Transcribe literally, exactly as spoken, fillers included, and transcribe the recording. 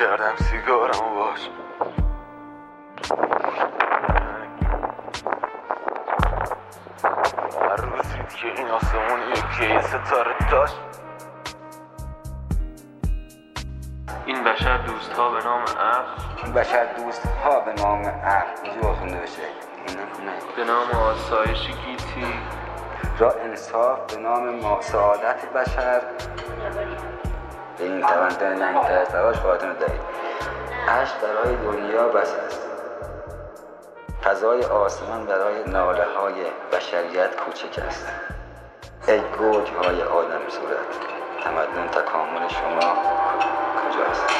کردم سیگارمو باش. هر روزی که این آسمون یکی ستاره داشت. این بشر دوست ها به نام عقل، این بشر دوست ها به نام عقل، اینجا خونده بشه به نام آسایش گیتی، را انصاف به نام ما سعادت بشر. به این توانده ننگتر از تلاش خواهدون دارید. عشق برای دنیا بس است، فضای آسمان برای ناله های بشریت کوچک است. ای گوج های آدم صورت، تمدن تکامل شما کجاست؟